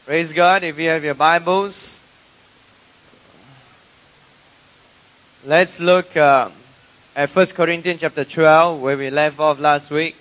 Praise God. If you have your Bibles, let's look at 1 Corinthians chapter 12, where we left off last week.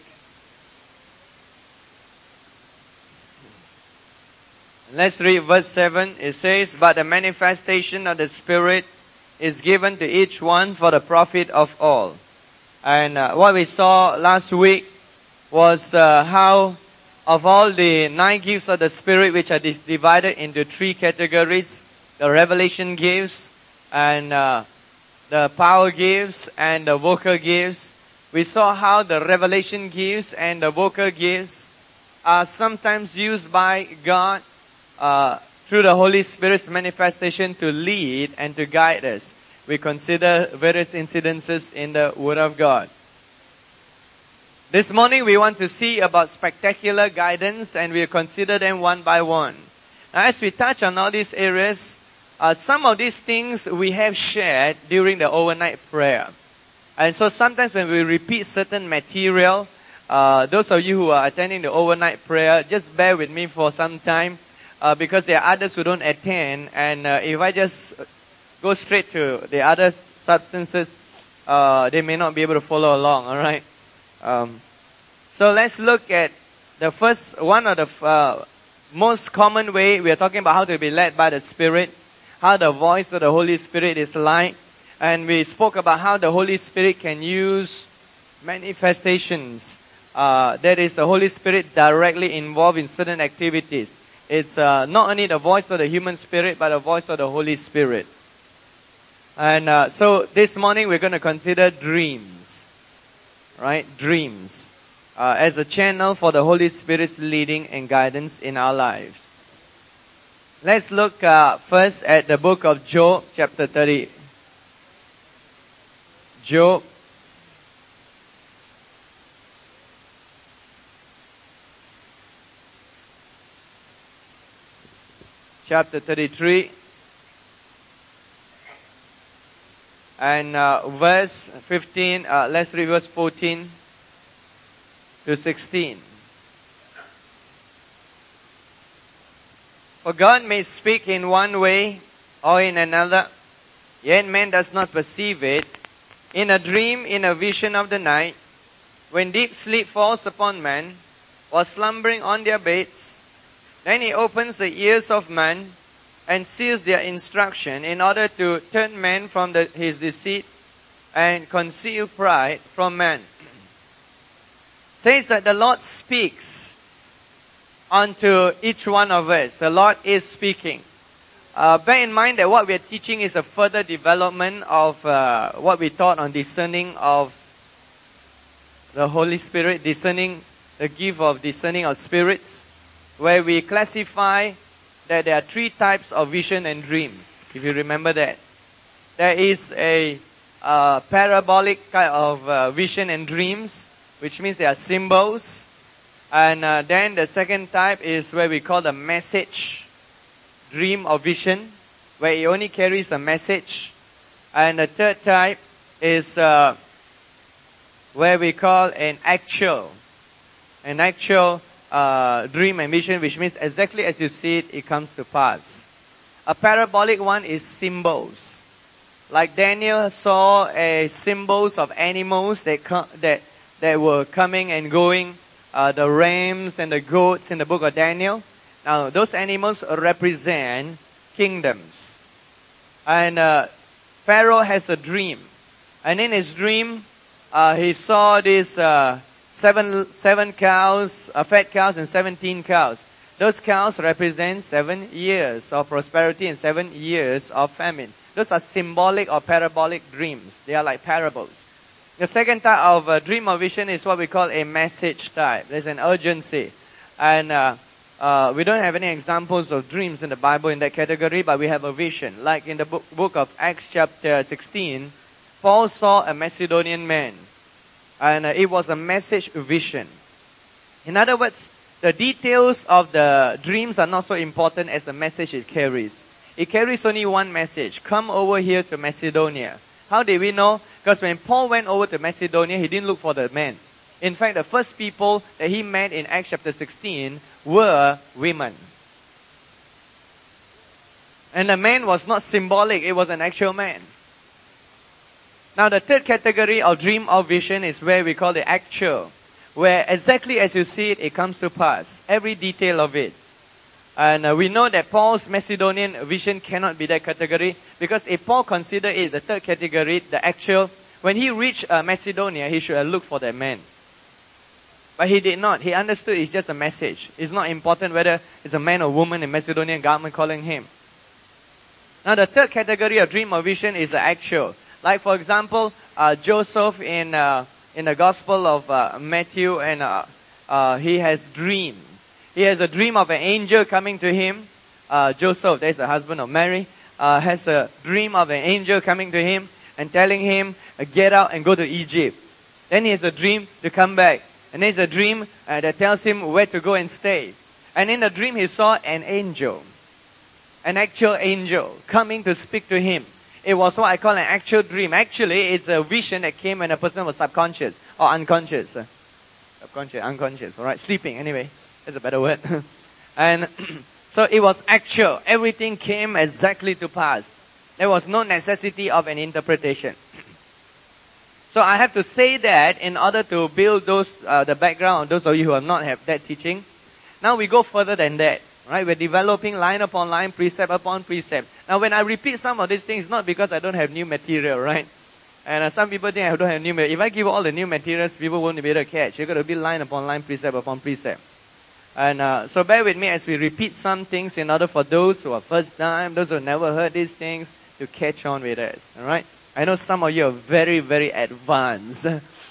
Let's read verse 7. It says, "But the manifestation of the Spirit is given to each one for the profit of all." And what we saw last week was how of all the 9 gifts of the Spirit, which are divided into 3 categories: the revelation gifts, and the power gifts, and the vocal gifts. We saw how the revelation gifts and the vocal gifts are sometimes used by God through the Holy Spirit's manifestation to lead and to guide us. We consider various incidences in the Word of God. This morning we want to see about spectacular guidance, and we'll consider them one by one. Now, as we touch on all these areas, some of these things we have shared during the overnight prayer. And so sometimes when we repeat certain material, those of you who are attending the overnight prayer, just bear with me for some time, because there are others who don't attend, and if I just go straight to the other substances, they may not be able to follow along, alright? So let's look at the first one of the most common way. We are talking about how to be led by the Spirit, how the voice of the Holy Spirit is like, and we spoke about how the Holy Spirit can use manifestations. That is, the Holy Spirit directly involved in certain activities. It's not only the voice of the human spirit, but the voice of the Holy Spirit. And so this morning we're going to consider dreams, right? Dreams as a channel for the Holy Spirit's leading and guidance in our lives. Let's look first at the book of Job, chapter 30. Job. Chapter 33. And verse 15, let's read verse 14 to 16. "For God may speak in one way or in another, yet man does not perceive it. In a dream, in a vision of the night, when deep sleep falls upon men, while slumbering on their beds, then he opens the ears of men and seals their instruction, in order to turn man from his deceit and conceal pride from man." Says that the Lord speaks unto each one of us. The Lord is speaking. Bear in mind that what we are teaching is a further development of what we taught on discerning of the Holy Spirit, discerning the gift of discerning of spirits, where we classify that there are 3 types of vision and dreams, if you remember that. There is a parabolic kind of vision and dreams, which means they are symbols. And then the second type is where we call the message dream or vision, where it only carries a message. And the third type is where we call an actual dream and vision, which means exactly as you see it, it comes to pass. A parabolic one is symbols. Like Daniel saw symbols of animals that were coming and going, the rams and the goats in the book of Daniel. Now, those animals represent kingdoms. And Pharaoh has a dream. And in his dream, he saw these seven cows, fat cows, and 17 cows. Those cows represent 7 years of prosperity and 7 years of famine. Those are symbolic or parabolic dreams. They are like parables. The second type of dream or vision is what we call a message type. There's an urgency. And we don't have any examples of dreams in the Bible in that category, but we have a vision. Like in the book of Acts chapter 16, Paul saw a Macedonian man. And it was a message vision. In other words, the details of the dreams are not so important as the message it carries. It carries only one message. Come over here to Macedonia. How did we know? Because when Paul went over to Macedonia, he didn't look for the man. In fact, the first people that he met in Acts chapter 16 were women. And the man was not symbolic, it was an actual man. Now the third category of dream or vision is where we call the actual, where exactly as you see it, it comes to pass. Every detail of it. And we know that Paul's Macedonian vision cannot be that category, because if Paul considered it the third category, the actual, when he reached Macedonia, he should have looked for that man. But he did not. He understood it's just a message. It's not important whether it's a man or woman in Macedonian government calling him. Now the third category of dream or vision is the actual. Like for example, Joseph in the Gospel of Matthew, and he has dreams. He has a dream of an angel coming to him. Joseph, that is the husband of Mary, has a dream of an angel coming to him and telling him, get out and go to Egypt. Then he has a dream to come back. And there's a dream that tells him where to go and stay. And in the dream he saw an angel. An actual angel coming to speak to him. It was what I call an actual dream. Actually, it's a vision that came when a person was subconscious or unconscious. Subconscious, unconscious, alright, sleeping anyway. That's a better word. And so it was actual. Everything came exactly to pass. There was no necessity of an interpretation. So I have to say that in order to build those the background, those of you who have not had that teaching. Now we go further than that. Right? We're developing line upon line, precept upon precept. Now when I repeat some of these things, not because I don't have new material, right? And some people think I don't have new material. If I give all the new materials, people won't be able to catch. You've got to be line upon line, precept upon precept. And so bear with me as we repeat some things in order for those who are first time, those who have never heard these things, to catch on with us. Alright? I know some of you are very, very advanced.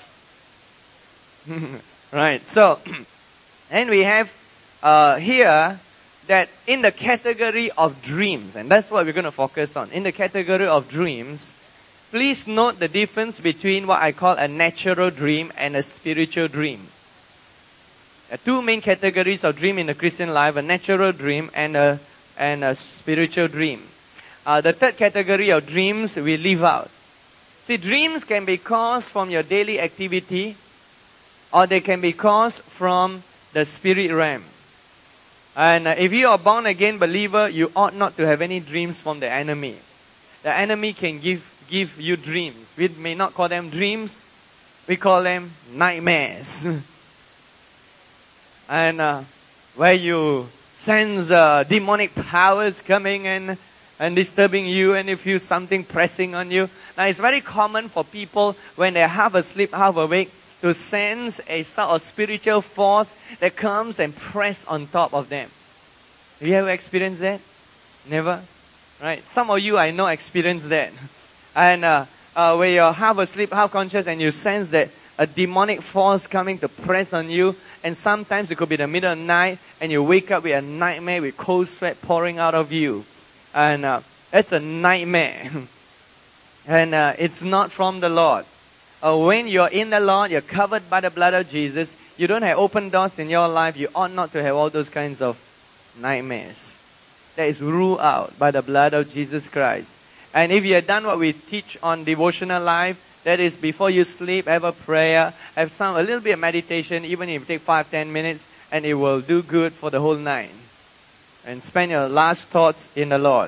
Right, so, and we have here that in the category of dreams, and that's what we're going to focus on. In the category of dreams, please note the difference between what I call a natural dream and a spiritual dream. There are two main categories of dream in the Christian life, a natural dream and a spiritual dream. The third category of dreams we leave out. See, dreams can be caused from your daily activity, or they can be caused from the spirit realm. And if you are born again believer, you ought not to have any dreams from the enemy. The enemy can give you dreams. We may not call them dreams, we call them nightmares. And where you sense demonic powers coming and disturbing you, and you feel something pressing on you. Now it's very common for people when they're half asleep, half awake, to sense a sort of spiritual force that comes and press on top of them. Have you ever experienced that? Never? Right? Some of you I know experienced that. And where you're half asleep, half conscious, and you sense that a demonic force coming to press on you, and sometimes it could be the middle of the night, and you wake up with a nightmare with cold sweat pouring out of you. And that's a nightmare. And it's not from the Lord. When you're in the Lord, you're covered by the blood of Jesus, you don't have open doors in your life, you ought not to have all those kinds of nightmares. That is ruled out by the blood of Jesus Christ. And if you have done what we teach on devotional life, that is before you sleep, have a prayer, have a little bit of meditation, even if you take 5-10 minutes, and it will do good for the whole night. And spend your last thoughts in the Lord.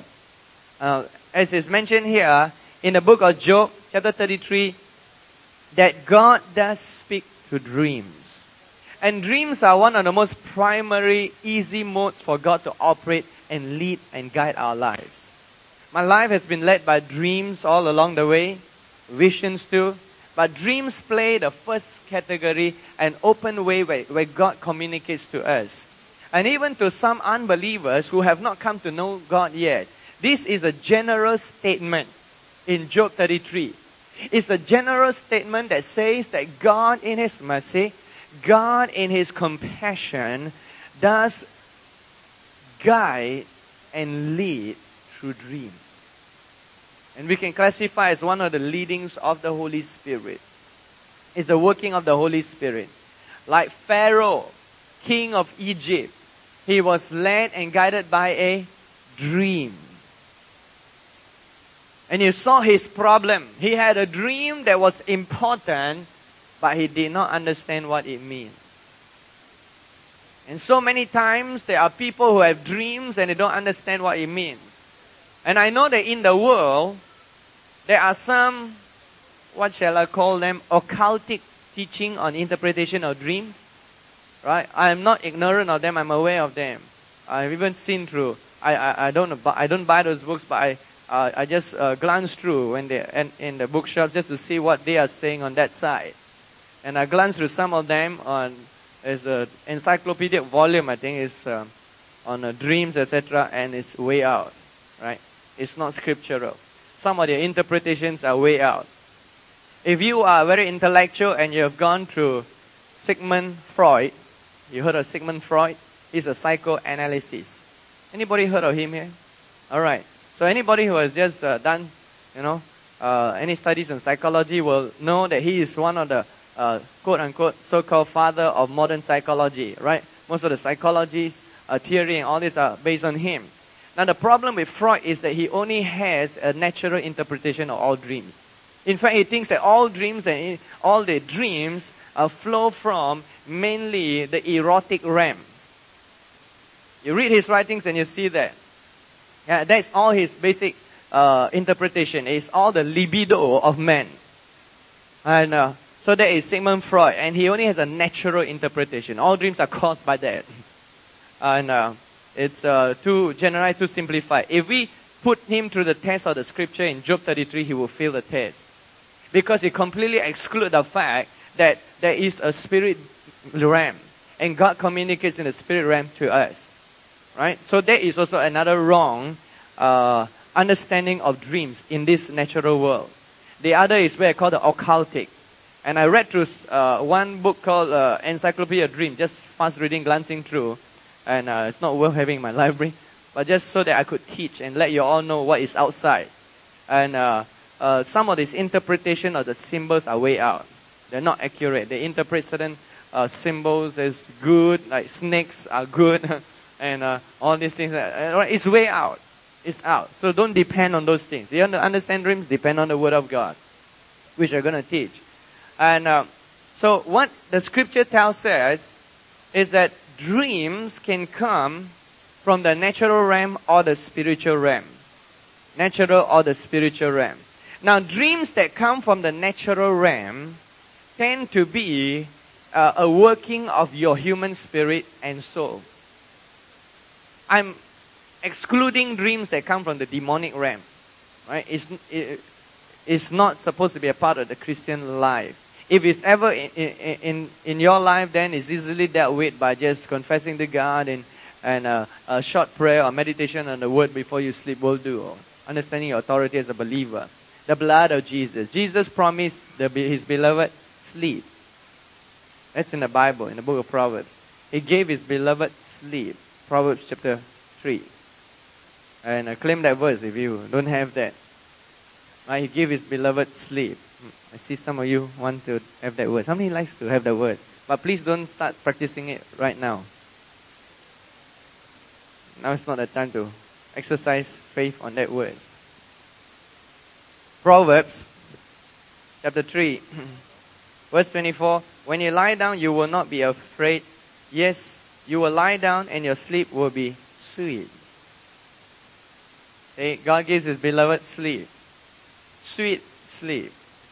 As is mentioned here, in the book of Job, chapter 33, that God does speak to dreams. And dreams are one of the most primary, easy modes for God to operate and lead and guide our lives. My life has been led by dreams all along the way, visions too. But dreams play the first category, an open way where God communicates to us. And even to some unbelievers who have not come to know God yet, this is a general statement in Job 33. It's a general statement that says that God in His mercy, God in His compassion, does guide and lead through dreams. And we can classify as one of the leadings of the Holy Spirit. It's the working of the Holy Spirit. Like Pharaoh, king of Egypt, he was led and guided by a dream. And you saw his problem. He had a dream that was important, but he did not understand what it means. And so many times there are people who have dreams and they don't understand what it means. And I know that in the world, there are some, what shall I call them, occultic teaching on interpretation of dreams. Right? I am not ignorant of them, I'm aware of them. I've even seen through. I don't buy those books, but I just glance through when they in the bookshops just to see what they are saying on that side. And I glance through some of them on as an encyclopedic volume, I think, is on dreams, etc., and it's way out, right? It's not scriptural. Some of the interpretations are way out. If you are very intellectual and you have gone through Sigmund Freud, you heard of Sigmund Freud? He's a psychoanalyst. Anybody heard of him here? All right. So anybody who has just done, any studies in psychology will know that he is one of the quote-unquote so-called father of modern psychology, right? Most of the psychologies, theory and all this are based on him. Now the problem with Freud is that he only has a natural interpretation of all dreams. In fact, he thinks that all dreams and all the dreams flow from mainly the erotic realm. You read his writings and you see that. Yeah, that's all his basic interpretation. It's all the libido of man. And so that is Sigmund Freud. And he only has a natural interpretation. All dreams are caused by that. And it's too generalized, too simplified. If we put him through the test of the scripture in Job 33, he will fail the test. Because he completely excludes the fact that there is a spirit realm. And God communicates in the spirit realm to us. Right? So there is also another wrong understanding of dreams in this natural world. The other is what I call the occultic. And I read through one book called Encyclopedia of Dreams, just fast reading, glancing through. And it's not worth having in my library. But just so that I could teach and let you all know what is outside. And some of this interpretation of the symbols are way out. They're not accurate. They interpret certain symbols as good, like snakes are good. And all these things. It's way out. It's out. So don't depend on those things. You understand dreams? Depend on the Word of God, which I'm going to teach. And so what the scripture tells us is that dreams can come from the natural realm or the spiritual realm. Natural or the spiritual realm. Now, dreams that come from the natural realm tend to be a working of your human spirit and soul. I'm excluding dreams that come from the demonic realm. Right? It's not supposed to be a part of the Christian life. If it's ever in your life, then it's easily dealt with by just confessing to God and a short prayer or meditation on the Word before you sleep will do. Or understanding your authority as a believer. The blood of Jesus. Jesus promised His beloved sleep. That's in the Bible, in the book of Proverbs. He gave His beloved sleep. Proverbs chapter 3. And claim that verse if you don't have that. Right? He gave His beloved sleep. I see some of you want to have that verse. How many likes to have that verse? But please don't start practicing it right now. Now it's not the time to exercise faith on that verse. Proverbs chapter 3, verse 24. When you lie down, you will not be afraid. Yes, you will lie down and your sleep will be sweet. See, God gives His beloved sleep. Sweet sleep.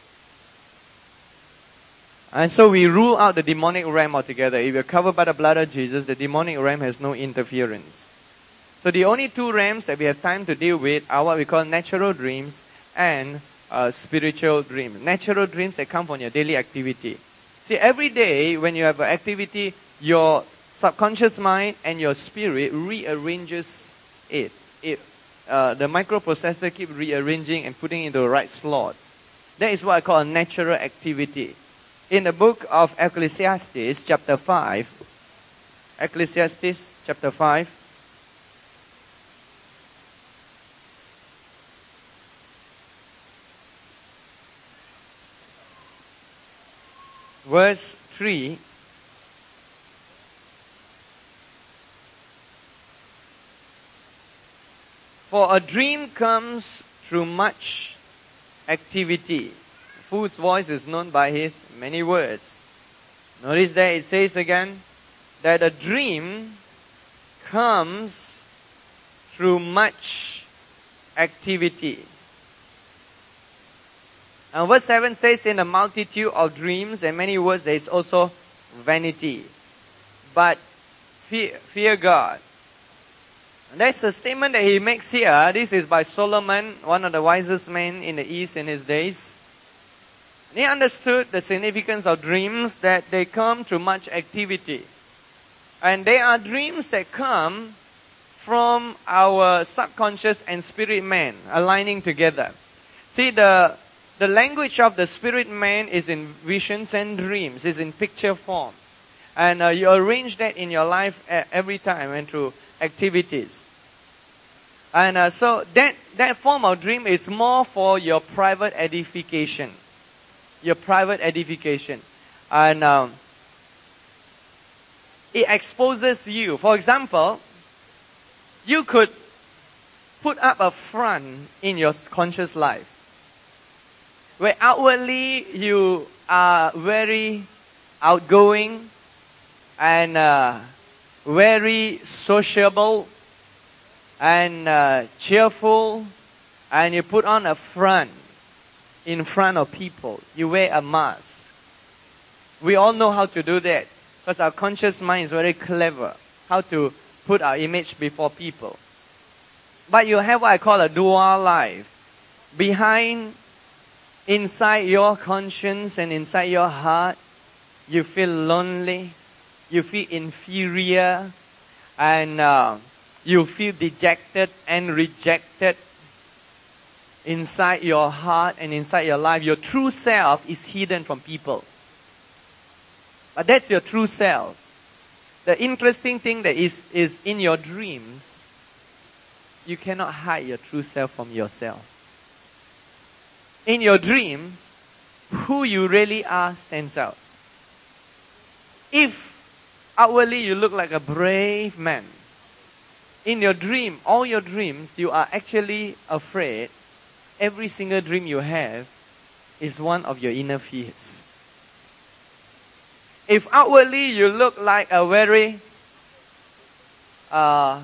And so we rule out the demonic realm altogether. If you're covered by the blood of Jesus, the demonic realm has no interference. So the only two realms that we have time to deal with are what we call natural dreams and spiritual dreams. Natural dreams that come from your daily activity. See, every day when you have an activity, your subconscious mind and your spirit rearranges it. The microprocessor keeps rearranging and putting it into the right slots. That is what I call a natural activity. In the book of Ecclesiastes, chapter 5, Ecclesiastes, chapter 5, verse 3, for a dream comes through much activity. A fool's voice is known by his many words. Notice that it says again that a dream comes through much activity. And verse 7 says, in a multitude of dreams and many words there is also vanity. But fear God. And that's a statement that he makes here. This is by Solomon, one of the wisest men in the East in his days. And he understood the significance of dreams, that they come through much activity. And they are dreams that come from our subconscious and spirit man aligning together. See, the language of the spirit man is in visions and dreams, is in picture form. And you arrange that in your life every time and through activities. And so that form of dream is more for your private edification. Your private edification. And it exposes you. For example, you could put up a front in your conscious life, where outwardly you are very outgoing and very sociable and cheerful, and you put on a front in front of people. You wear a mask. We all know how to do that because our conscious mind is very clever how to put our image before people. But you have what I call a dual life. Inside your conscience and inside your heart, you feel lonely, you feel inferior, and you feel dejected and rejected. Inside your heart and inside your life, your true self is hidden from people. But that's your true self. The interesting thing that is in your dreams, you cannot hide your true self from yourself. In your dreams, who you really are stands out. If outwardly you look like a brave man, in your dream, all your dreams, you are actually afraid. Every single dream you have is one of your inner fears. If outwardly you look like a very, what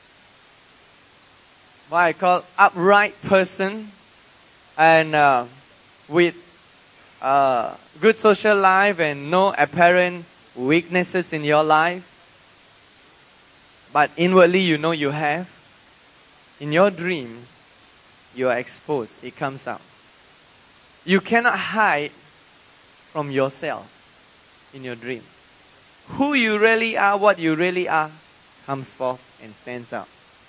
I call upright person, and with good social life and no apparent weaknesses in your life, but inwardly you know you have, in your dreams, you are exposed. It comes out. You cannot hide from yourself in your dream. Who you really are, what you really are, comes forth and stands out.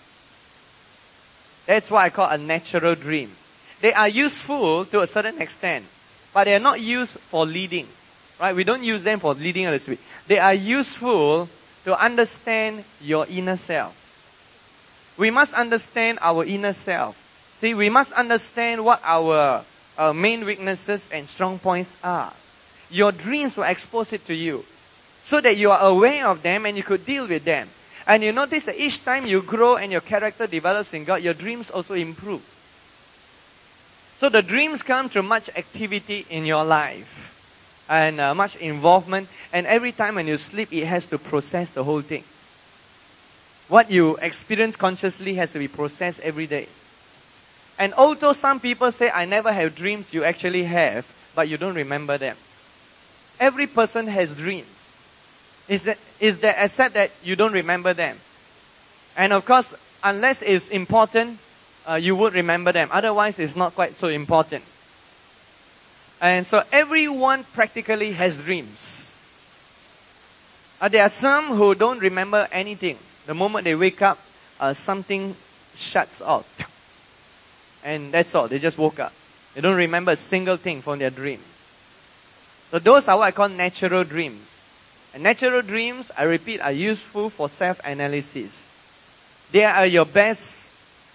That's what I call a natural dream. They are useful to a certain extent, but they are not used for leading. Right? We don't use them for leading others. They are useful to understand your inner self. We must understand our inner self. See, we must understand what our main weaknesses and strong points are. Your dreams will expose it to you so that you are aware of them and you could deal with them. And you notice that each time you grow and your character develops in God, your dreams also improve. So the dreams come through much activity in your life and much involvement. And every time when you sleep, it has to process the whole thing. What you experience consciously has to be processed every day. And although some people say, I never have dreams, you actually have, but you don't remember them. Every person has dreams. Is that except that you don't remember them. And of course, unless it's important, you would remember them. Otherwise, it's not quite so important. And so everyone practically has dreams. There are some who don't remember anything. The moment they wake up, something shuts off. And that's all. They just woke up. They don't remember a single thing from their dream. So those are what I call natural dreams. And natural dreams, I repeat, are useful for self-analysis. They are your best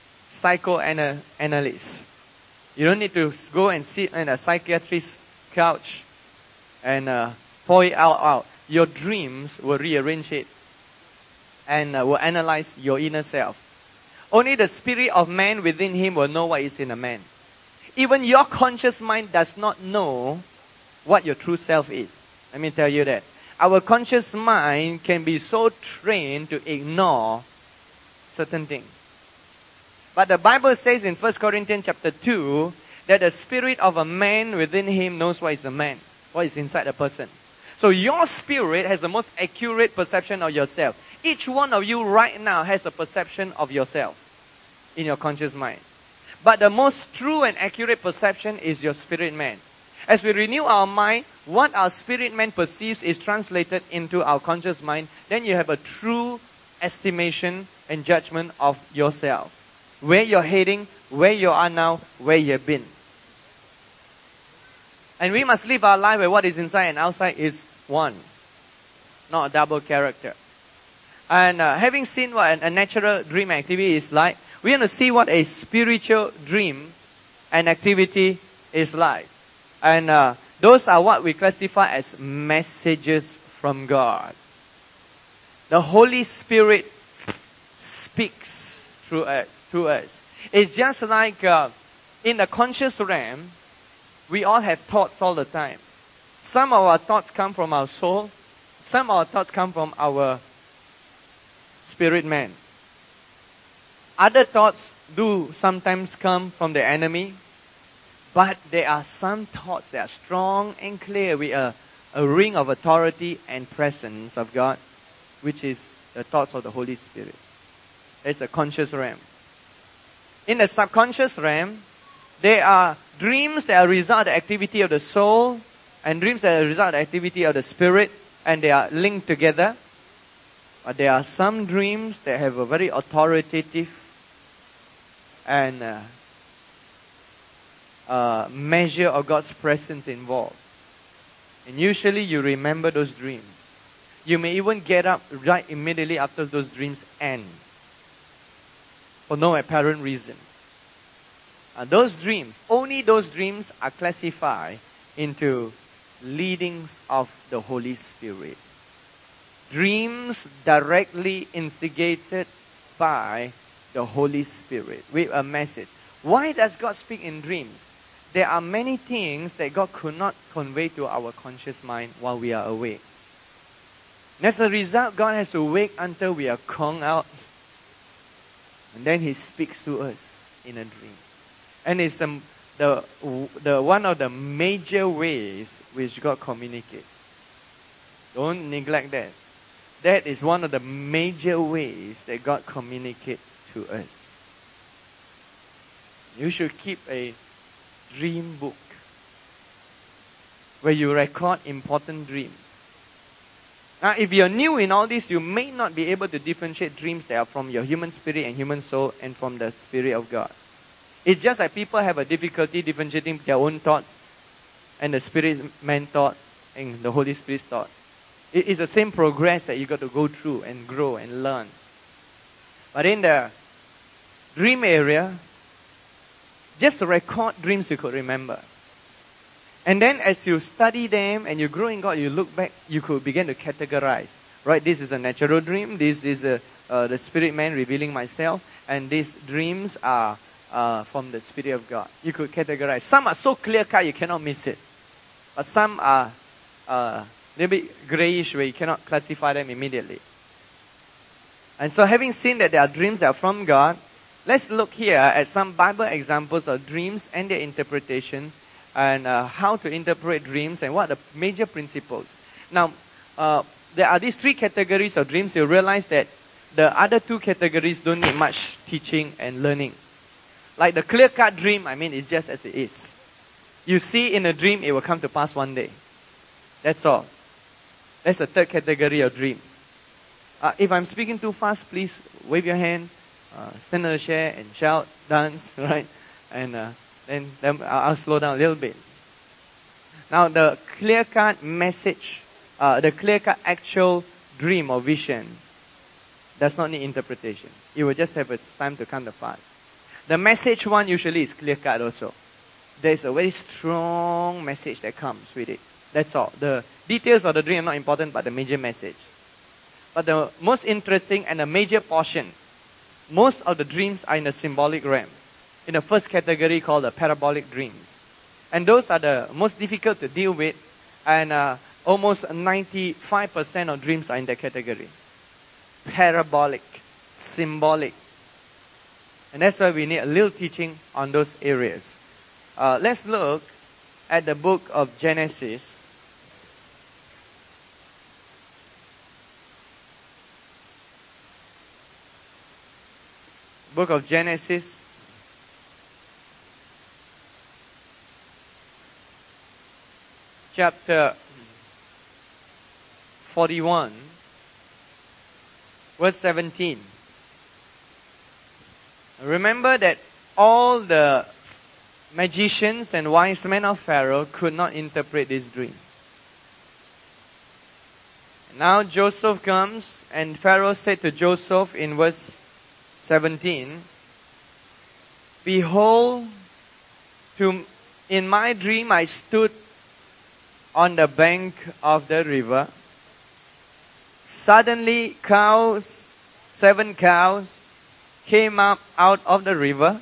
psychoanalysts. You don't need to go and sit on a psychiatrist's couch and pour it out. Your dreams will rearrange it and will analyze your inner self. Only the spirit of man within him will know what is in a man. Even your conscious mind does not know what your true self is. Let me tell you that. Our conscious mind can be so trained to ignore certain things. But the Bible says in 1 Corinthians chapter 2 that the spirit of a man within him knows what is a man, what is inside a person. So your spirit has the most accurate perception of yourself. Each one of you right now has a perception of yourself in your conscious mind. But the most true and accurate perception is your spirit man. As we renew our mind, what our spirit man perceives is translated into our conscious mind. Then you have a true estimation and judgment of yourself. Where you're heading, where you are now, where you have been. And we must live our life where what is inside and outside is one, not a double character. And having seen what a natural dream activity is like, we want to see what a spiritual dream and activity is like. And those are what we classify as messages from God. The Holy Spirit speaks through us. It's just like in the conscious realm, we all have thoughts all the time. Some of our thoughts come from our soul. Some of our thoughts come from our spirit man. Other thoughts do sometimes come from the enemy. But there are some thoughts that are strong and clear with a ring of authority and presence of God, which is the thoughts of the Holy Spirit. It's a conscious realm. In the subconscious realm, there are dreams that are a result of the activity of the soul and dreams that are a result of the activity of the spirit, and they are linked together. But there are some dreams that have a very authoritative and measure of God's presence involved. And usually you remember those dreams. You may even get up right immediately after those dreams end, for no apparent reason. Only those dreams are classified into leadings of the Holy Spirit. Dreams directly instigated by the Holy Spirit with a message. Why does God speak in dreams? There are many things that God could not convey to our conscious mind while we are awake. And as a result, God has to wait until we are coned out. And then He speaks to us in a dream. And it's the one of the major ways which God communicates. Don't neglect that. That is one of the major ways that God communicates to us. You should keep a dream book where you record important dreams. Now, if you're new in all this, you may not be able to differentiate dreams that are from your human spirit and human soul and from the Spirit of God. It's just like people have a difficulty differentiating their own thoughts and the Spirit man thoughts and the Holy Spirit's thought. It is the same progress that you got to go through and grow and learn. But in the dream area, just record dreams you could remember. And then as you study them and you grow in God, you look back, you could begin to categorize. Right, this is a natural dream. This is the Spirit man revealing myself. And these dreams are from the Spirit of God. You could categorize. Some are so clear-cut you cannot miss it. But some are a little bit grayish where you cannot classify them immediately. And so having seen that there are dreams that are from God, let's look here at some Bible examples of dreams and their interpretation and how to interpret dreams and what are the major principles. Now, there are these three categories of dreams. You realize that the other two categories don't need much teaching and learning. Like the clear-cut dream, it's just as it is. You see in a dream, it will come to pass one day. That's all. That's the third category of dreams. If I'm speaking too fast, please wave your hand, stand on the chair and shout, dance, right? And then I'll slow down a little bit. Now, the clear-cut message, the clear-cut actual dream or vision does not need interpretation. It will just have its time to come to pass. The message one usually is clear-cut also. There's a very strong message that comes with it. That's all. The details of the dream are not important, but the major message. But the most interesting and the major portion, most of the dreams are in the symbolic realm. In the first category called the parabolic dreams. And those are the most difficult to deal with. And almost 95% of dreams are in that category. Parabolic, symbolic. And that's why we need a little teaching on those areas. Let's look at the book of Genesis. Book of Genesis. Chapter 41. Verse 17. Remember that all the magicians and wise men of Pharaoh could not interpret this dream. Now Joseph comes, and Pharaoh said to Joseph in verse 17, "Behold, in my dream I stood on the bank of the river. Suddenly 7 cows, came up out of the river,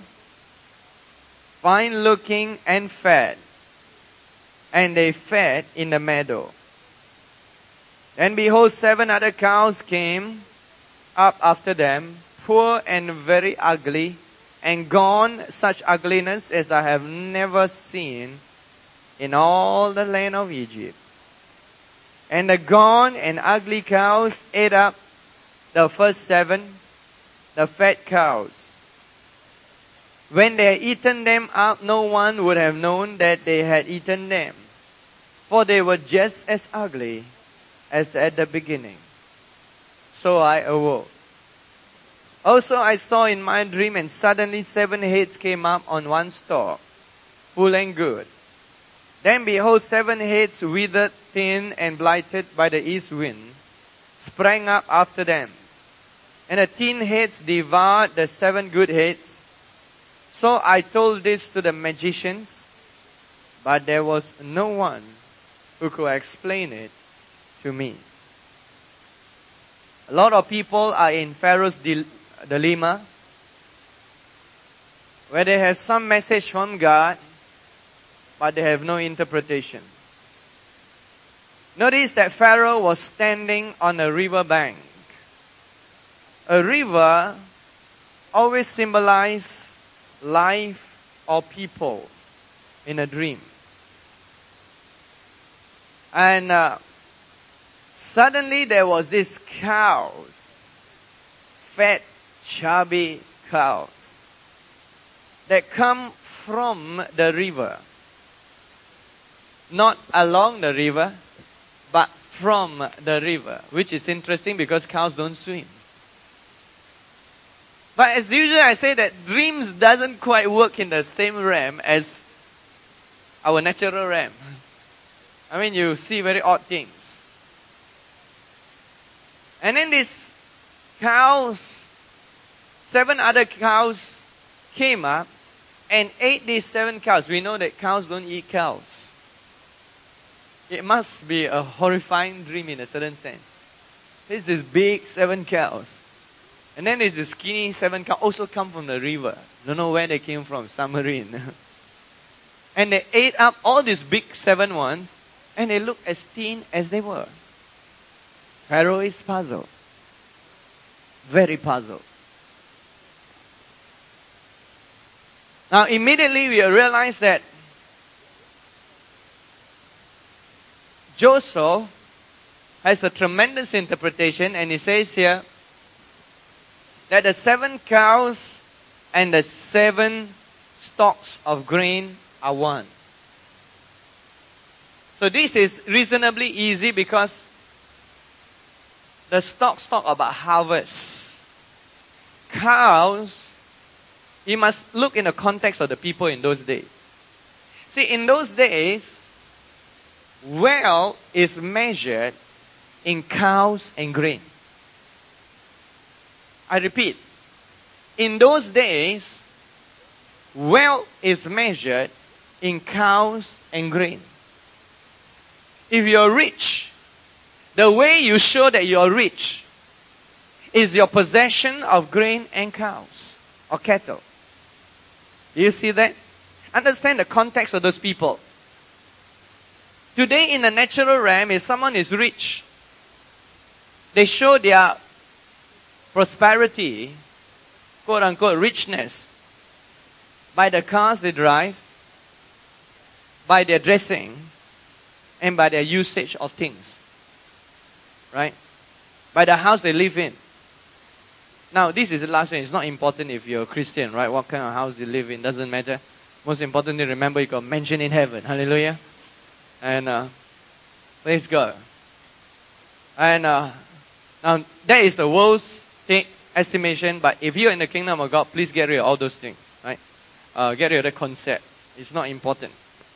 fine looking and fat, and they fed in the meadow. And behold, 7 other cows came up after them, poor and very ugly, and gone such ugliness as I have never seen in all the land of Egypt. And the gone and ugly cows ate up the first 7, the fat cows. When they had eaten them up, no one would have known that they had eaten them, for they were just as ugly as at the beginning. So I awoke. Also I saw in my dream, and suddenly 7 heads came up on one stalk, full and good. Then behold, 7 heads withered, thin, and blighted by the east wind, sprang up after them. And the thin heads devoured the 7 good heads. So I told this to the magicians, but there was no one who could explain it to me." A lot of people are in Pharaoh's dilemma, where they have some message from God, but they have no interpretation. Notice that Pharaoh was standing on a river bank. A river always symbolizes life or people in a dream. And suddenly there was these cows, fat, chubby cows, that come from the river. Not along the river, but from the river. Which is interesting because cows don't swim. But as usual, I say that dreams doesn't quite work in the same realm as our natural realm. I mean, you see very odd things. And then these cows, 7 other cows came up and ate these 7 cows. We know that cows don't eat cows. It must be a horrifying dream in a certain sense. This is big 7 cows. And then there's the skinny 7 cows also come from the river. Don't know where they came from, submarine. And they ate up all these big 7 ones, and they looked as thin as they were. Pharaoh is puzzled. Very puzzled. Now immediately we realize that Joseph has a tremendous interpretation, and he says here that the 7 cows and the 7 stalks of grain are one. So this is reasonably easy because the stalks talk about harvest. Cows, you must look in the context of the people in those days. See, in those days, wealth is measured in cows and grain. I repeat, in those days, wealth is measured in cows and grain. If you're rich, the way you show that you're rich is your possession of grain and cows or cattle. Do you see that? Understand the context of those people. Today in the natural realm, if someone is rich, they show their prosperity quote unquote richness by the cars they drive, by their dressing, and by their usage of things. Right? By the house they live in. Now, this is the last one. It's not important if you're a Christian, right? What kind of house you live in doesn't matter. Most importantly, remember you got mentioned in heaven. Hallelujah. And praise God. And now, that is the world's estimation. But if you're in the kingdom of God, please get rid of all those things, right? Get rid of the concept. It's not important.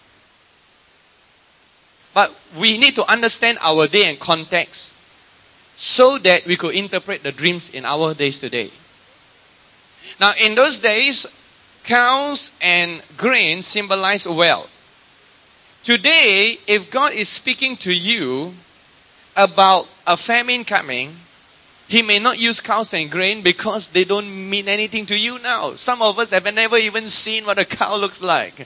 But we need to understand our day and context so that we could interpret the dreams in our days today. Now, in those days, cows and grain symbolize wealth. Today, if God is speaking to you about a famine coming, He may not use cows and grain because they don't mean anything to you now. Some of us have never even seen what a cow looks like.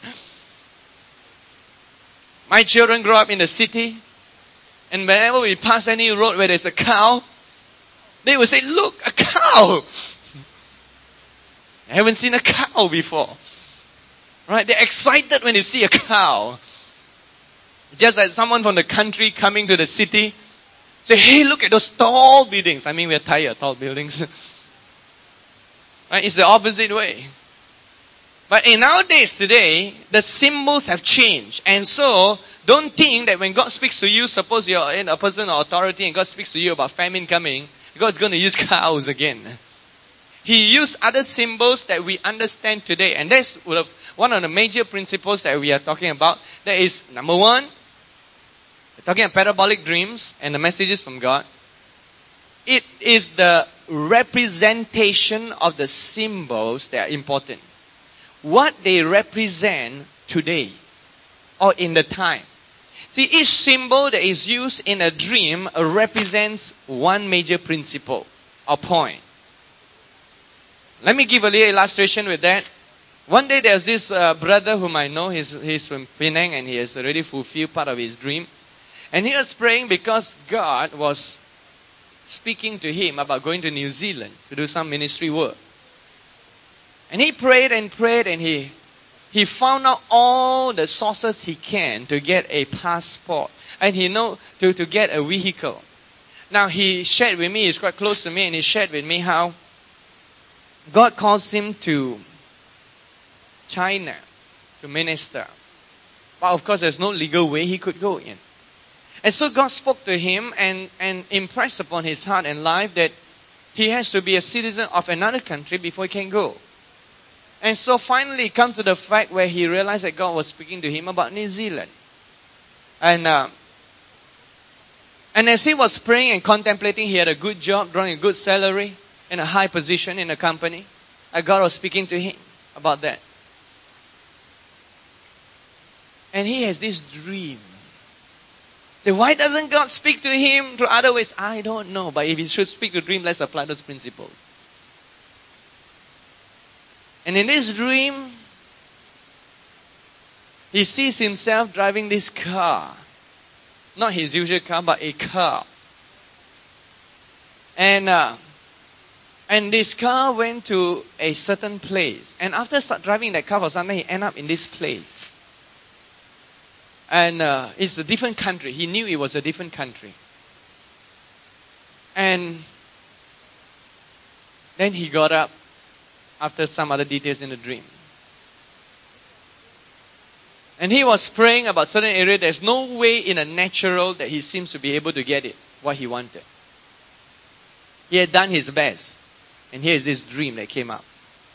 My children grow up in the city, and whenever we pass any road where there's a cow, they will say, "Look, a cow!" I haven't seen a cow before. Right? They're excited when they see a cow. Just like someone from the country coming to the city, say, "Hey, look at those tall buildings." I mean, we're tired of tall buildings. Right? It's the opposite way. But in our days today, the symbols have changed. And so, don't think that when God speaks to you, suppose you're in a person of authority and God speaks to you about famine coming, God's going to use cows again. He used other symbols that we understand today. And that's one of the major principles that we are talking about. That is, number one, we're talking about parabolic dreams and the messages from God. It is the representation of the symbols that are important. What they represent today or in the time. See, each symbol that is used in a dream represents one major principle or point. Let me give a little illustration with that. One day there's this brother whom I know, he's from Penang and he has already fulfilled part of his dream. And he was praying because God was speaking to him about going to New Zealand to do some ministry work. And he prayed and prayed and he found out all the sources he can to get a passport. And he know to get a vehicle. Now he shared with me, he's quite close to me, and he shared with me how God calls him to China to minister. But of course there's no legal way he could go in. And so God spoke to him and impressed upon his heart and life that he has to be a citizen of another country before he can go. And so finally he come to the fact where he realized that God was speaking to him about New Zealand. And as he was praying and contemplating, he had a good job, drawing a good salary, and a high position in a company. And God was speaking to him about that. And he has this dream. So why doesn't God speak to him through other ways? I don't know. But if he should speak to dream, let's apply those principles. And in this dream, he sees himself driving this car. Not his usual car, but a car. And this car went to a certain place. And after driving that car for some time, he ended up in this place. And it's a different country. He knew it was a different country. And then he got up after some other details in the dream. And he was praying about certain area. There's no way in a natural that he seems to be able to get it, what he wanted. He had done his best. And here's this dream that came up.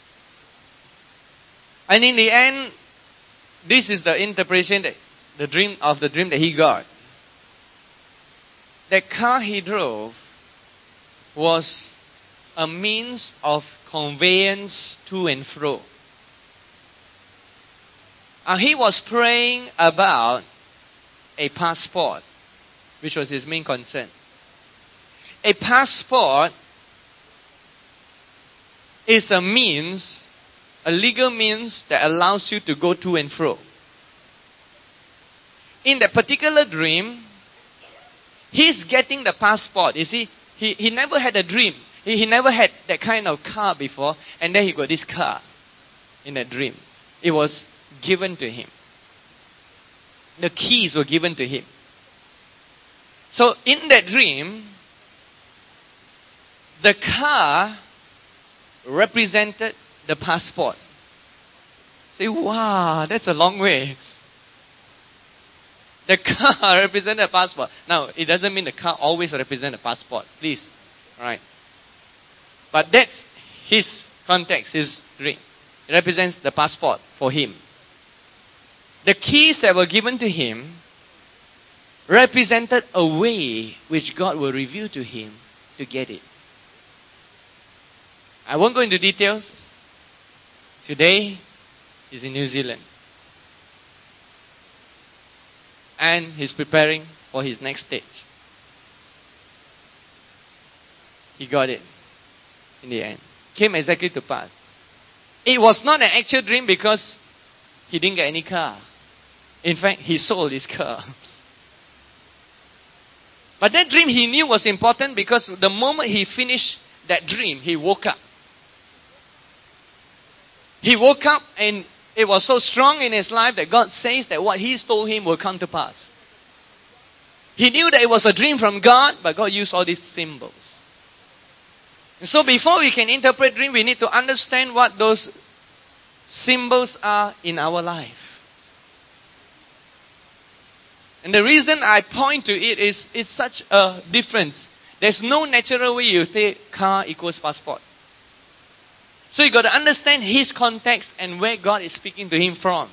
And in the end, this is the interpretation that the dream that he got. The car he drove was a means of conveyance to and fro. He was praying about a passport, which was his main concern. A passport is a means, a legal means that allows you to go to and fro. In that particular dream, he's getting the passport. You see, he never had a dream. He never had that kind of car before, and then he got this car in that dream. It was given to him. The keys were given to him. So in that dream, the car represented the passport. Say, wow, that's a long way. The car represented a passport. Now, it doesn't mean the car always represents a passport. Please. Alright. But that's his context, his dream. It represents the passport for him. The keys that were given to him represented a way which God will reveal to him to get it. I won't go into details. Today, he's in New Zealand. And he's preparing for his next stage. He got it in the end. Came exactly to pass. It was not an actual dream because he didn't get any car. In fact, he sold his car. But that dream he knew was important because the moment he finished that dream, he woke up. He woke up and it was so strong in his life that God says that what He's told him will come to pass. He knew that it was a dream from God, but God used all these symbols. And so before we can interpret dream, we need to understand what those symbols are in our life. And the reason I point to it is it's such a difference. There's no natural way you take car equals passport. So you got to understand his context and where God is speaking to him from.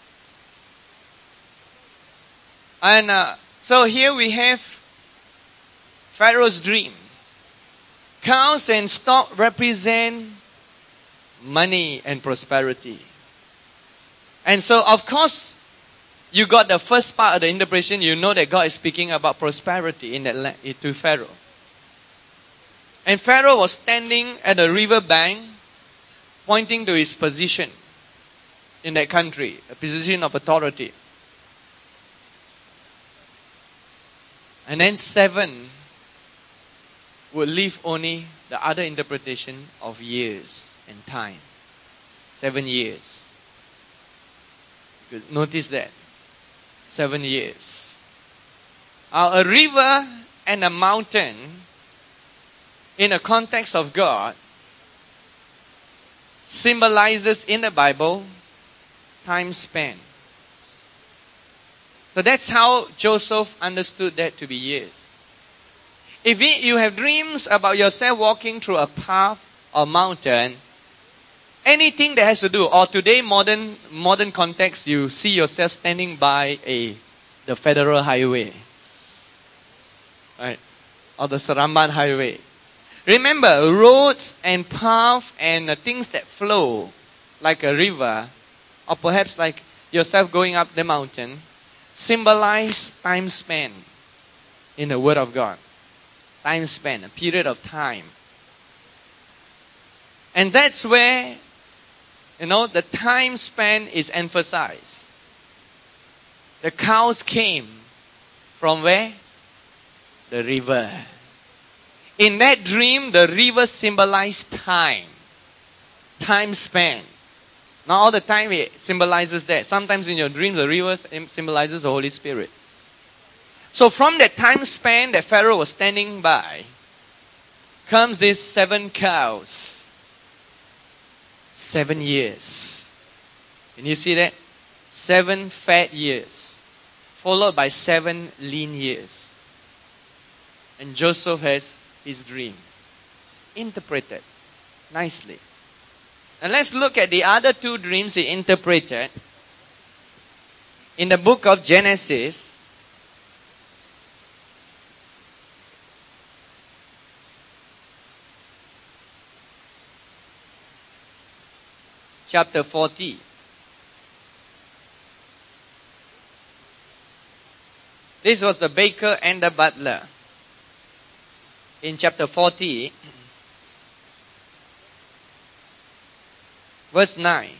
And so here we have Pharaoh's dream. Cows and stock represent money and prosperity. And so of course, you got the first part of the interpretation. You know that God is speaking about prosperity in that land to Pharaoh. And Pharaoh was standing at a river bank, pointing to his position in that country, a position of authority. And then 7 would leave only the other interpretation of years and time. 7 years. You could notice that. 7 years. A river and a mountain in a context of God symbolizes in the Bible time span. So that's how Joseph understood that to be years. If you have dreams about yourself walking through a path or mountain, anything that has to do, or today modern context, you see yourself standing by the Federal Highway, right, or the Saramban Highway. Remember, roads and paths and things that flow like a river, or perhaps like yourself going up the mountain, symbolize time span in the Word of God. Time span, a period of time. And that's where, the time span is emphasized. The cows came from where? The river. In that dream, the river symbolized time. Time span. Not all the time it symbolizes that. Sometimes in your dreams, the river symbolizes the Holy Spirit. So from that time span that Pharaoh was standing by, comes these 7 cows. 7 years. Can you see that? 7 fat years. Followed by 7 lean years. And Joseph has his dream interpreted nicely. And let's look at the other 2 dreams he interpreted in the book of Genesis. Chapter 40. This was the baker and the butler. In chapter 40, verse 9.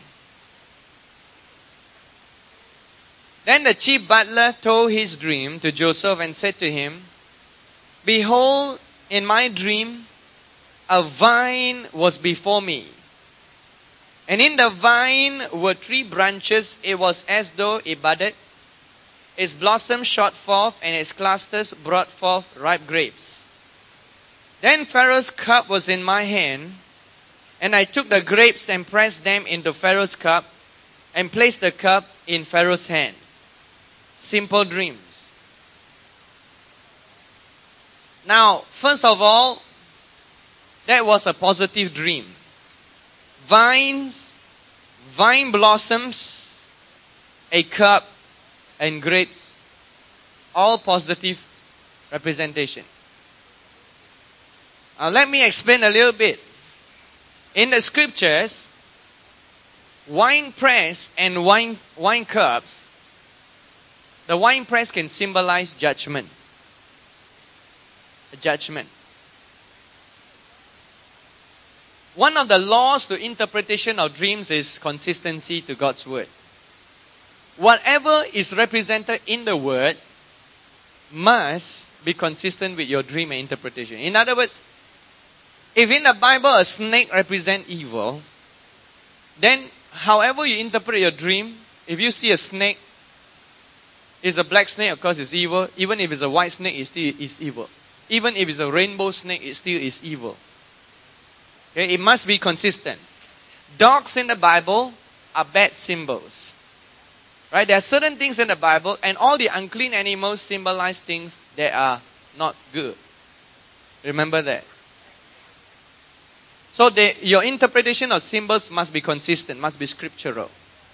Then the chief butler told his dream to Joseph and said to him, Behold, in my dream, a vine was before me. And in the vine were 3 branches. It was as though it budded. Its blossoms shot forth, and its clusters brought forth ripe grapes. Then Pharaoh's cup was in my hand, and I took the grapes and pressed them into Pharaoh's cup, and placed the cup in Pharaoh's hand. Simple dreams. Now, first of all, that was a positive dream. Vines, vine blossoms, a cup, and grapes. All positive representation. Let me explain a little bit. In the scriptures, wine press and wine cups, the wine press can symbolize judgment. A judgment. One of the laws to interpretation of dreams is consistency to God's word. Whatever is represented in the word must be consistent with your dream and interpretation. In other words, if in the Bible a snake represents evil, then however you interpret your dream, if you see a snake, it's a black snake, of course it's evil. Even if it's a white snake, it still is evil. Even if it's a rainbow snake, it still is evil. Okay, it must be consistent. Dogs in the Bible are bad symbols. Right? There are certain things in the Bible, and all the unclean animals symbolize things that are not good. Remember that. So your interpretation of symbols must be consistent, must be scriptural.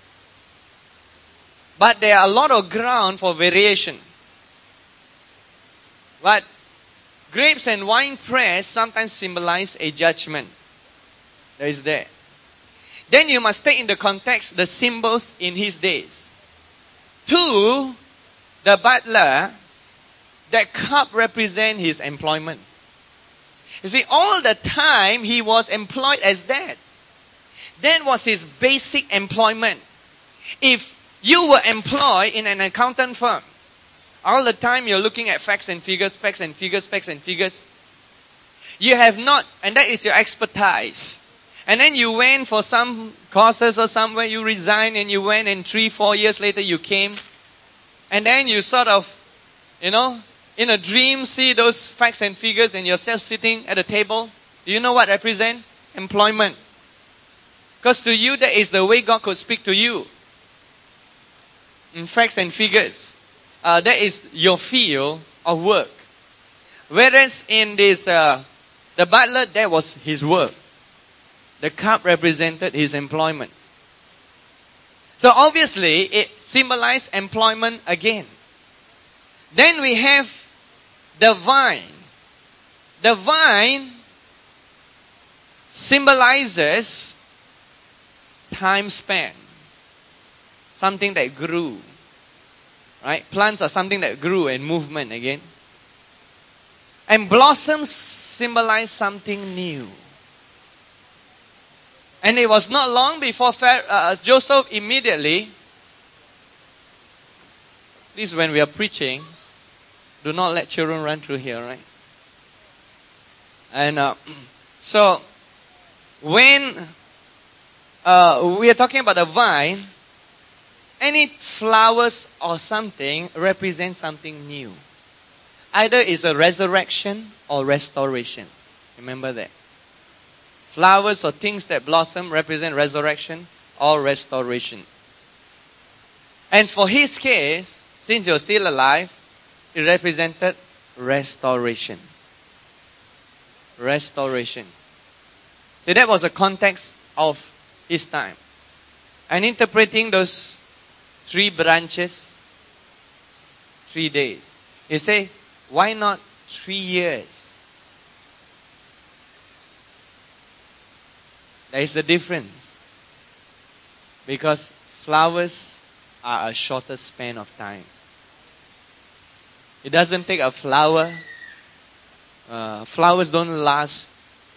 But there are a lot of ground for variation. But grapes and wine press sometimes symbolize a judgment. There is that. Then you must take into context the symbols in his days. To the butler, that cup represents his employment. You see, all the time he was employed as that. That was his basic employment. If you were employed in an accountant firm, all the time you're looking at facts and figures, facts and figures, facts and figures. You have not, and that is your expertise. And then you went for some courses or somewhere, you resigned and you went, and 3-4 years later you came. And then you sort of, in a dream see those facts and figures and yourself sitting at a table. Do you know what represent? Employment. Because to you that is the way God could speak to you. In facts and figures. That is your field of work. Whereas in this, the butler, that was his work. The cup represented his employment. So obviously, it symbolized employment again. Then we have the vine. The vine symbolizes time span. Something that grew. Right? Plants are something that grew and movement again. And blossoms symbolize something new. And it was not long before Joseph immediately, this is when we are preaching, do not let children run through here, right? And so, when we are talking about a vine, any flowers or something represent something new. Either it's a resurrection or restoration. Remember that. Flowers or things that blossom represent resurrection or restoration. And for his case, since you're still alive, it represented restoration. Restoration. So that was the context of his time. And interpreting those 3 branches, 3 days. You say, why not 3 years? There is a difference. Because flowers are a shorter span of time. It doesn't take a flower. Flowers don't last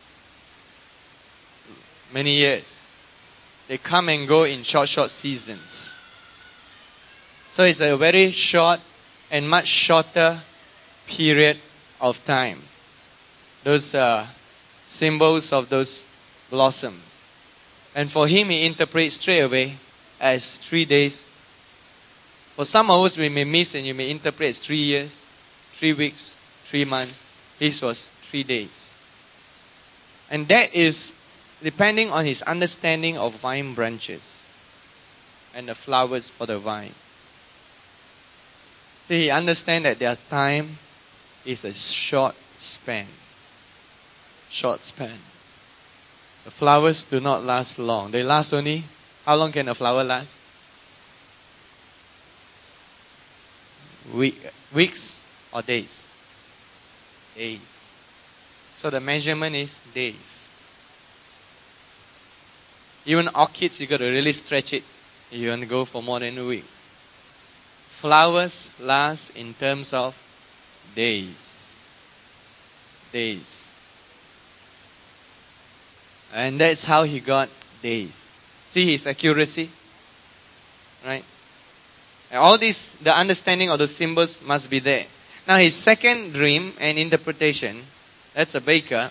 many years. They come and go in short seasons. So it's a very short and much shorter period of time. Those symbols of those blossoms. And for him, he interprets straight away as 3 days. For some of us, we may miss and you may interpret as 3 years, 3 weeks, 3 months. His was 3 days. And that is depending on his understanding of vine branches and the flowers for the vine. See, he understands that their time is a short span. Short span. The flowers do not last long. They last only, how long can a flower last? Weeks or days? Days. So the measurement is days. Even orchids, you got to really stretch it if you want to go for more than a week. Flowers last in terms of days. Days. And that's how he got days. See his accuracy? Right? And all this, the understanding of the symbols must be there. Now his second dream and interpretation, that's a baker.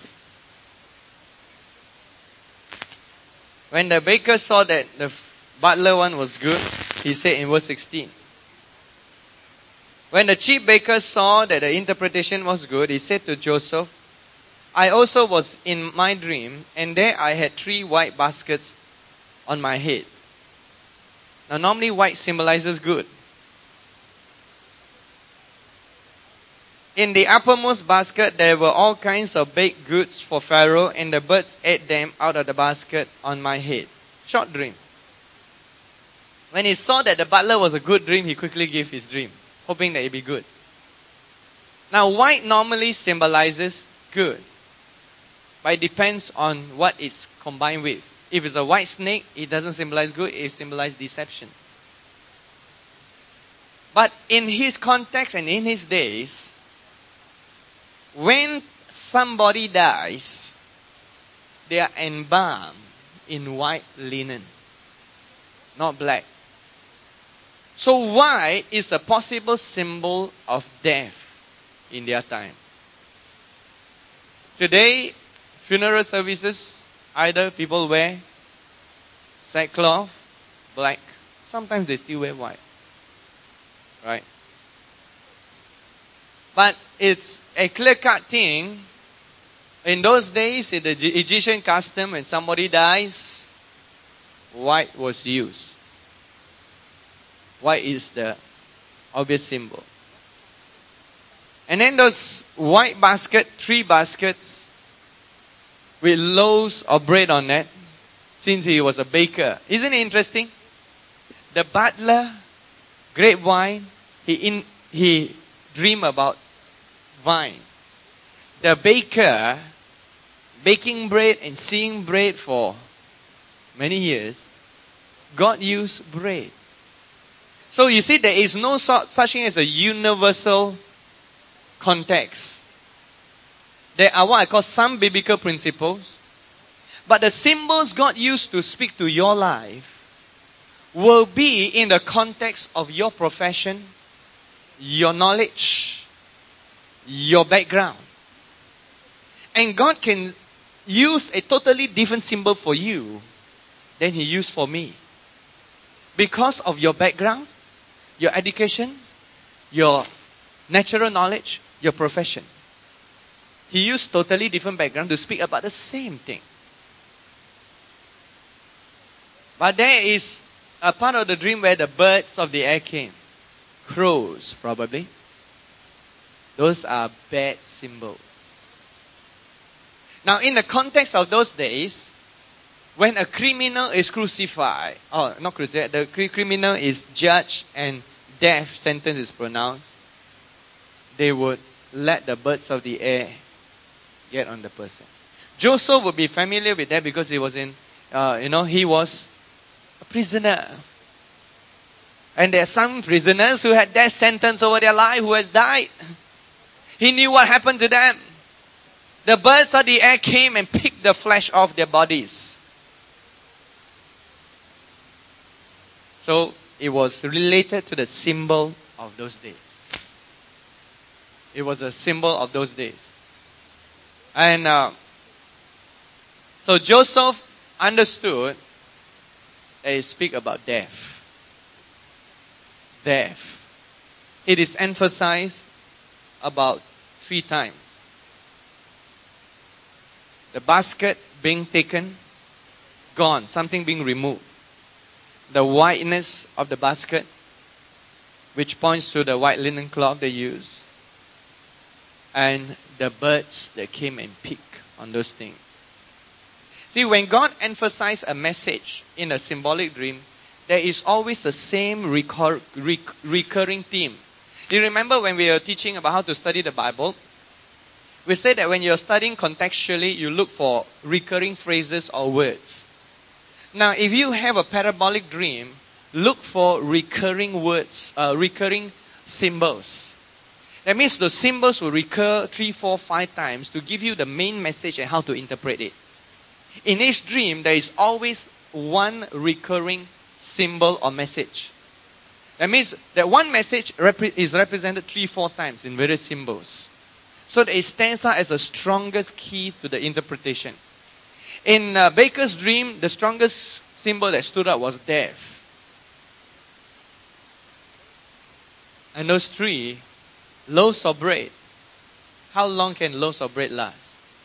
When the baker saw that the butler one was good, he said in verse 16. When the chief baker saw that the interpretation was good, he said to Joseph, I also was in my dream, and there I had 3 white baskets on my head. Now normally white symbolizes good. In the uppermost basket there were all kinds of baked goods for Pharaoh, and the birds ate them out of the basket on my head. Short dream. When he saw that the butler was a good dream, he quickly gave his dream, hoping that it be good. Now white normally symbolizes good, but it depends on what it's combined with. If it's a white snake, it doesn't symbolize good, it symbolizes deception. But in his context and in his days, when somebody dies, they are embalmed in white linen, not black. So white is a possible symbol of death in their time. Today, funeral services, either people wear sackcloth, black. Sometimes they still wear white. Right? But it's a clear-cut thing. In those days, in the Egyptian custom, when somebody dies, white was used. White is the obvious symbol. And then those white basket, 3 baskets, with loaves of bread on it, since he was a baker. Isn't it interesting? The butler, grapevine, he dreamed about vine. The baker, baking bread and seeing bread for many years, God used bread. So you see, there is no such thing as a universal context. There are what I call some biblical principles, but the symbols God used to speak to your life will be in the context of your profession, your knowledge, your background. And God can use a totally different symbol for you than He used for me. Because of your background, your education, your natural knowledge, your profession. He used totally different background to speak about the same thing. But there is a part of the dream where the birds of the air came. Crows, probably. Those are bad symbols. Now, in the context of those days, when a criminal is crucified, or not crucified, the criminal is judged and death sentence is pronounced, they would let the birds of the air get on the person. Joseph would be familiar with that because he was he was a prisoner. And there are some prisoners who had death sentence over their life who has died. He knew what happened to them. The birds of the air came and picked the flesh off their bodies. So it was related to the symbol of those days. It was a symbol of those days. And So Joseph understood that it speak about death. Death. It is emphasized about 3 times. The basket being taken, gone, something being removed. The whiteness of the basket, which points to the white linen cloth they use. And the birds that came and picked on those things. See, when God emphasizes a message in a symbolic dream, there is always the same recurring theme. Do you remember when we were teaching about how to study the Bible? We said that when you're studying contextually, you look for recurring phrases or words. Now, if you have a parabolic dream, look for recurring words, recurring symbols. That means the symbols will recur 3, 4, 5 times to give you the main message and how to interpret it. In each dream, there is always one recurring symbol or message. That means that one message is represented 3, 4 times in various symbols. So that it stands out as the strongest key to the interpretation. In Baker's dream, the strongest symbol that stood out was death. And those 3 loaves of bread. How long can loaves of bread last?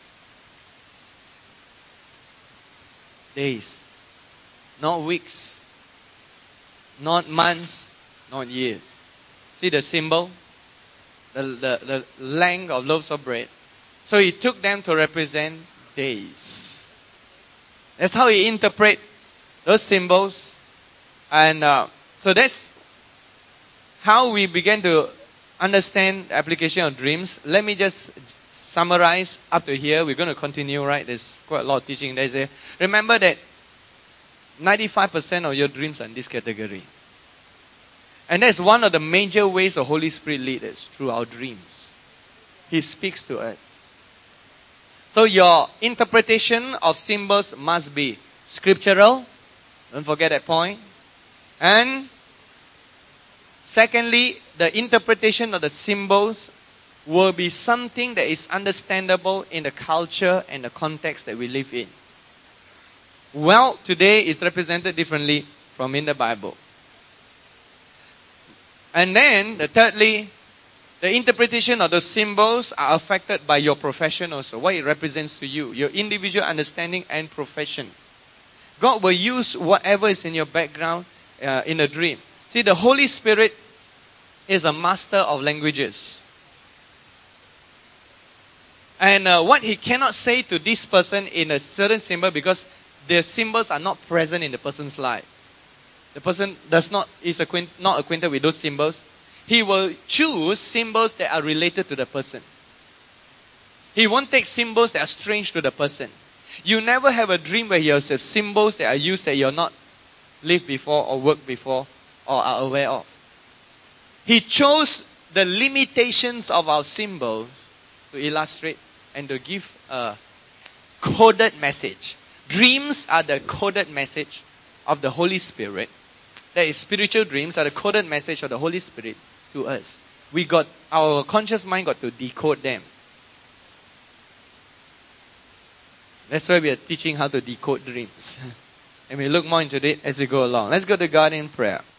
Days. Not weeks. Not months. Not years. See the symbol? The length of loaves of bread. So he took them to represent days. That's how he interpret those symbols. And so that's how we began to understand the application of dreams. Let me just summarize up to here. We're going to continue, right? There's quite a lot of teaching there. Remember that 95% of your dreams are in this category. And that's one of the major ways the Holy Spirit leads us, through our dreams. He speaks to us. So your interpretation of symbols must be scriptural. Don't forget that point. And secondly, the interpretation of the symbols will be something that is understandable in the culture and the context that we live in. Well, today is represented differently from in the Bible. And then, thirdly, the interpretation of the symbols are affected by your profession also, what it represents to you, your individual understanding and profession. God will use whatever is in your background in a dream. See, the Holy Spirit is a master of languages. And what he cannot say to this person in a certain symbol, because the symbols are not present in the person's life. The person is not acquainted with those symbols. He will choose symbols that are related to the person. He won't take symbols that are strange to the person. You never have a dream where you have symbols that are used that you're not lived before or worked before or are aware of. He chose the limitations of our symbols to illustrate and to give a coded message. Dreams are the coded message of the Holy Spirit. That is, spiritual dreams are the coded message of the Holy Spirit to us. Our conscious mind got to decode them. That's why we are teaching how to decode dreams. And we look more into it as we go along. Let's go to God in prayer.